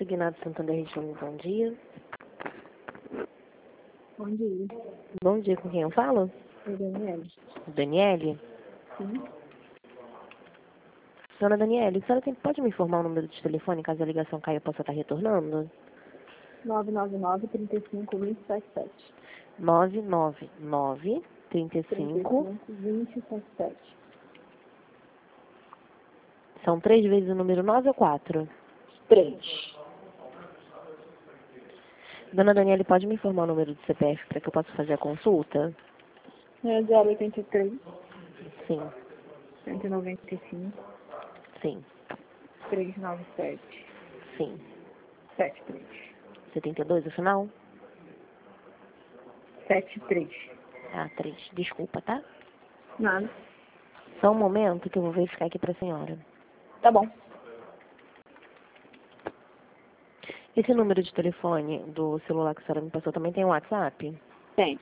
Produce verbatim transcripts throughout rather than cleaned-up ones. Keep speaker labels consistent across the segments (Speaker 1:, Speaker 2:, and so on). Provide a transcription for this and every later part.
Speaker 1: Consignado Santander Região, bom dia.
Speaker 2: Bom dia.
Speaker 1: Bom dia, com quem eu falo?
Speaker 2: É Daniele.
Speaker 1: Daniele?
Speaker 2: Sim.
Speaker 1: Dona Daniele, a senhora tem, pode me informar o número de telefone caso a ligação caia eu possa estar retornando?
Speaker 2: nove nove nove, trinta e cinco, vinte e sete sete.
Speaker 1: nove nove nove, trinta e cinco.
Speaker 2: vinte e sete sete.
Speaker 1: São três vezes o número nove ou quatro?
Speaker 2: três.
Speaker 1: Dona Daniele, pode me informar o número do C P F para que eu possa fazer a consulta?
Speaker 2: É zero oitenta e três,
Speaker 1: Sim,
Speaker 2: cento e noventa e cinco,
Speaker 1: sim,
Speaker 2: trezentos e noventa e sete,
Speaker 1: sim.
Speaker 2: setenta e três.
Speaker 1: setenta e dois o final?
Speaker 2: setenta e três.
Speaker 1: Ah, três. Desculpa, tá?
Speaker 2: Nada.
Speaker 1: Só um momento que eu vou verificar aqui para a senhora.
Speaker 2: Tá bom.
Speaker 1: Esse número de telefone do celular que a senhora me passou também tem um WhatsApp?
Speaker 2: Tem.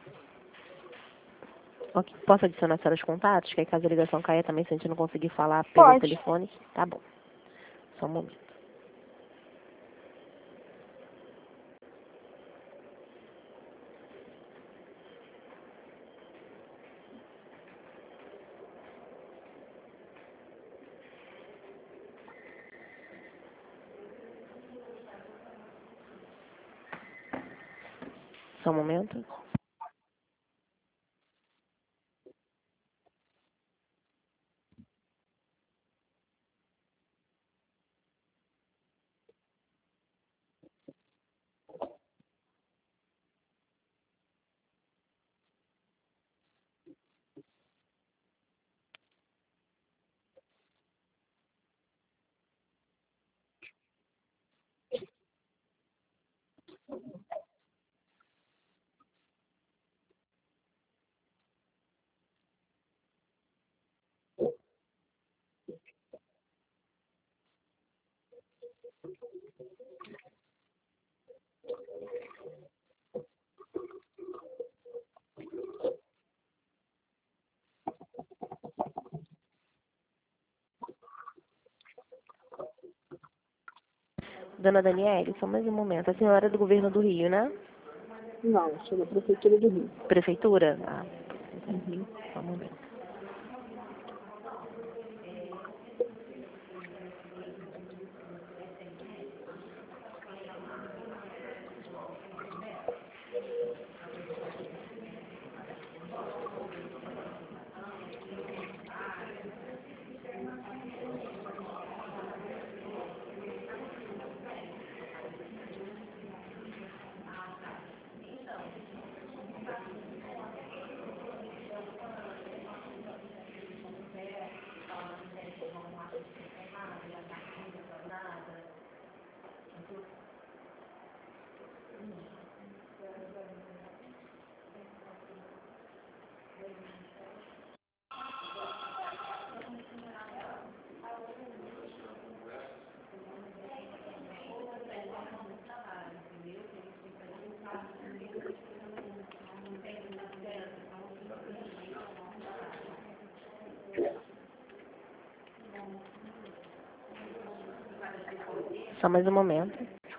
Speaker 1: Ok. Posso adicionar a senhora os contatos? Que aí caso a ligação caia também, se a gente não conseguir falar pelo
Speaker 2: Pode.
Speaker 1: telefone. Tá bom. Só um momento. Só um momento. Dona Daniele, só mais um momento. A senhora é do governo do Rio, né?
Speaker 2: Não, sou da Prefeitura do Rio.
Speaker 1: Prefeitura? Ah,
Speaker 2: Uhum.
Speaker 1: só um momento. Só mais um momento.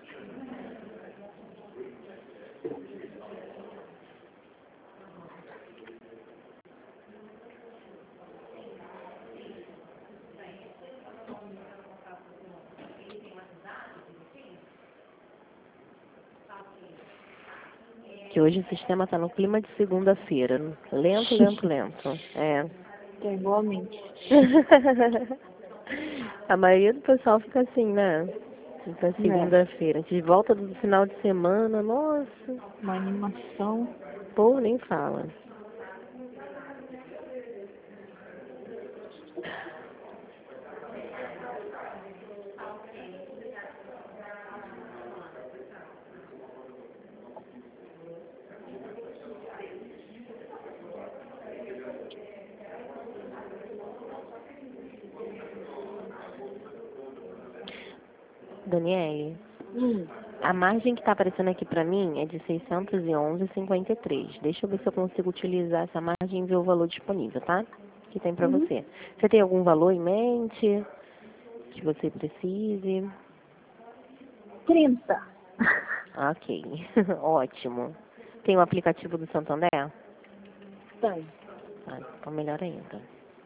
Speaker 1: Que hoje o sistema está no clima de segunda-feira. Lento, lento, lento. É.
Speaker 2: É igualmente.
Speaker 1: A maioria do pessoal fica assim, né? Fica
Speaker 2: É.
Speaker 1: segunda-feira. De volta do final de semana, nossa.
Speaker 2: Uma animação.
Speaker 1: Pô, nem fala. Daniele,
Speaker 2: Hum.
Speaker 1: a margem que está aparecendo aqui para mim é de seiscentos e onze vírgula cinquenta e três. Deixa eu ver se eu consigo utilizar essa margem e ver o valor disponível, tá? Que tem para
Speaker 2: Uhum.
Speaker 1: você. Você tem algum valor em mente que você precise?
Speaker 2: trinta.
Speaker 1: Ok, ótimo. Tem o aplicativo do Santander?
Speaker 2: Tem.
Speaker 1: Ah, então melhor ainda.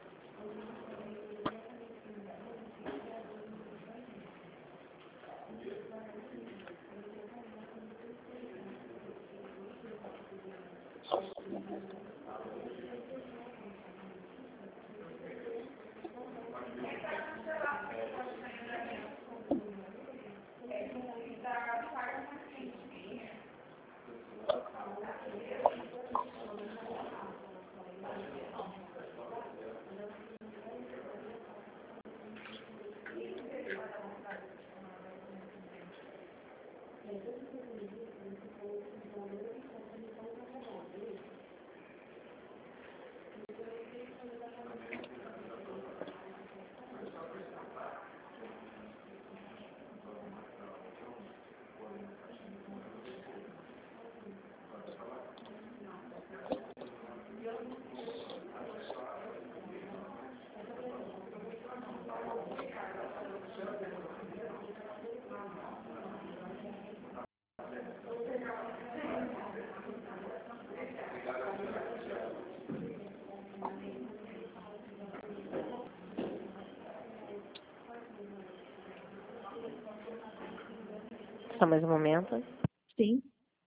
Speaker 1: Só mais um momento.
Speaker 2: Sim.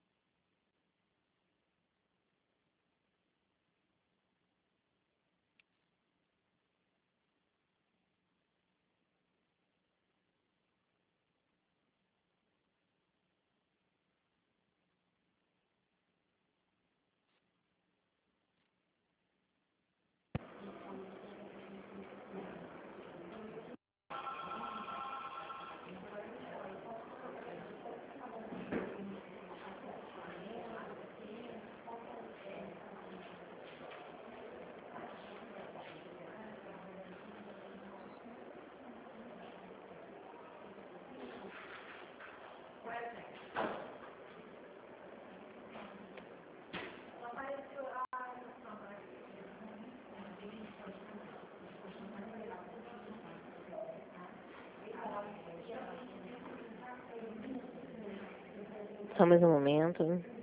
Speaker 1: Só mais um momento.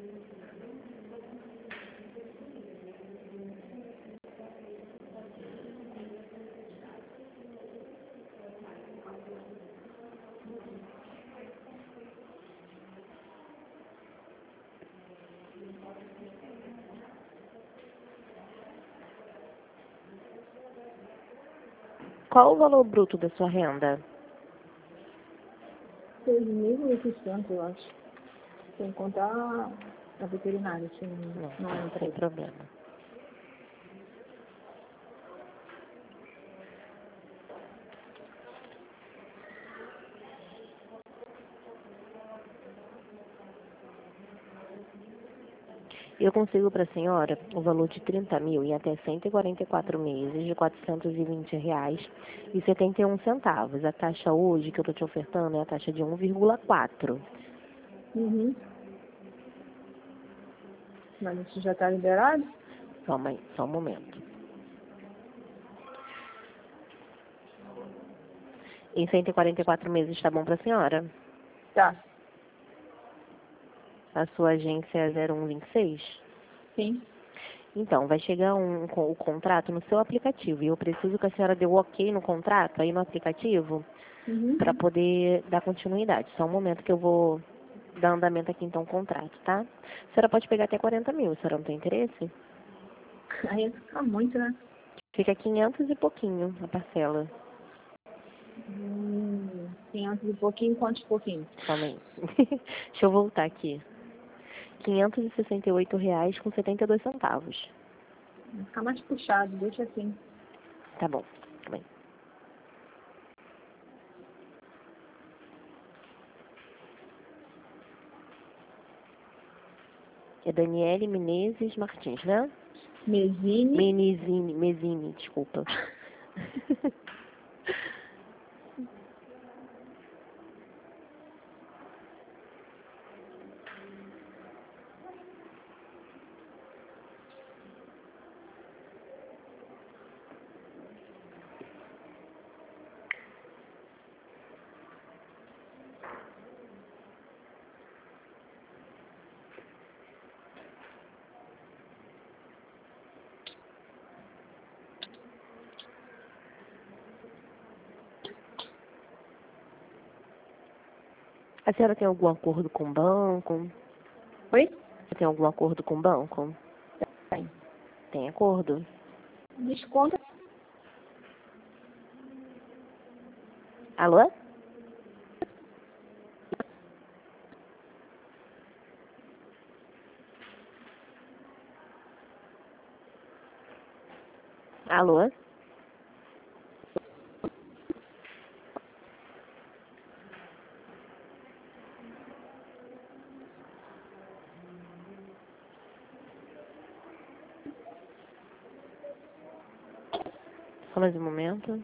Speaker 1: Qual o valor bruto da sua renda?
Speaker 2: seis mil e oitocentos, eu acho. Sem contar a veterinária, assim,
Speaker 1: Não,
Speaker 2: não entra
Speaker 1: sem
Speaker 2: aí.
Speaker 1: problema. Eu consigo para a senhora o valor de trinta mil em até cento e quarenta e quatro meses de quatrocentos e vinte reais e setenta e um centavos. A taxa hoje que eu estou te ofertando é a taxa de um vírgula quatro.
Speaker 2: Uhum. Mas isso já está liberado?
Speaker 1: Só, uma, só um momento. Em cento e quarenta e quatro meses está bom para a senhora?
Speaker 2: Tá.
Speaker 1: A sua agência é zero um vinte e seis?
Speaker 2: Sim.
Speaker 1: Então, vai chegar um, com o contrato no seu aplicativo e eu preciso que a senhora dê o ok no contrato aí no aplicativo
Speaker 2: Uhum.
Speaker 1: para poder dar continuidade. Só um momento que eu vou dar andamento aqui então ao contrato, tá? A senhora pode pegar até quarenta mil, a senhora não tem interesse?
Speaker 2: Aí fica muito, né?
Speaker 1: Fica quinhentos e pouquinho a parcela.
Speaker 2: Hum, quinhentos e pouquinho, quantos pouquinho?
Speaker 1: Calma aí. Deixa eu voltar aqui. quinhentos e sessenta e oito reais com setenta e dois centavos.
Speaker 2: Vai ficar mais puxado, deixa assim.
Speaker 1: Tá bom. Calma aí. É Daniele Menezes Martins, né?
Speaker 2: Mesine.
Speaker 1: Menizine, Mezine, desculpa. A senhora tem algum acordo com o banco?
Speaker 2: Oi?
Speaker 1: Tem algum acordo com o banco?
Speaker 2: Tem.
Speaker 1: Tem acordo?
Speaker 2: Desconto.
Speaker 1: Alô? Alô? Só mais um momento.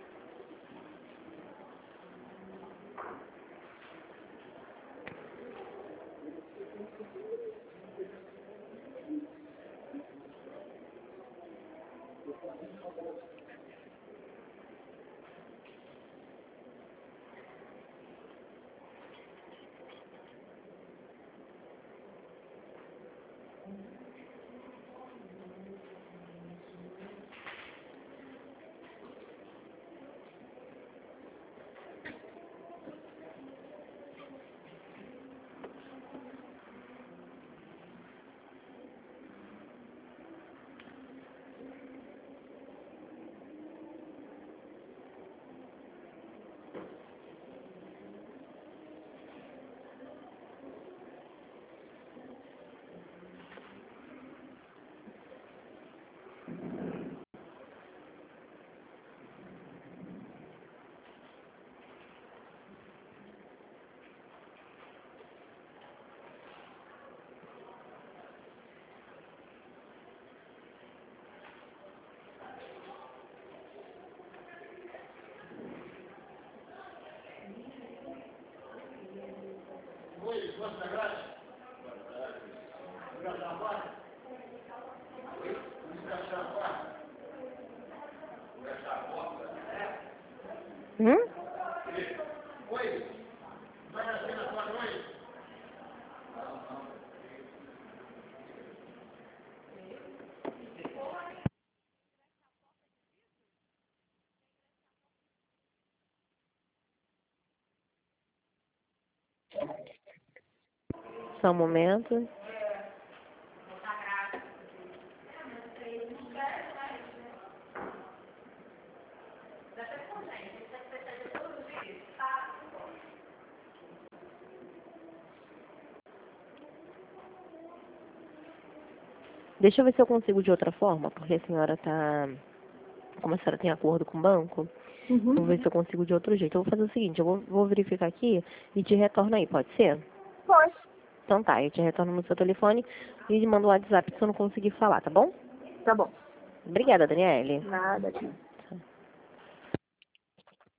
Speaker 1: Hum? Só um momento. Deixa eu ver se eu consigo de outra forma, porque a senhora tá... Como a senhora tem acordo com o banco,
Speaker 2: Uhum.
Speaker 1: vou ver se eu consigo de outro jeito. Eu vou fazer o seguinte, eu vou, vou verificar aqui e te retorno aí, pode ser?
Speaker 2: Pode.
Speaker 1: Então tá, eu te retorno no seu telefone e mando um WhatsApp se eu não conseguir falar, tá bom?
Speaker 2: Tá bom.
Speaker 1: Obrigada, Daniele.
Speaker 2: Nada, tia.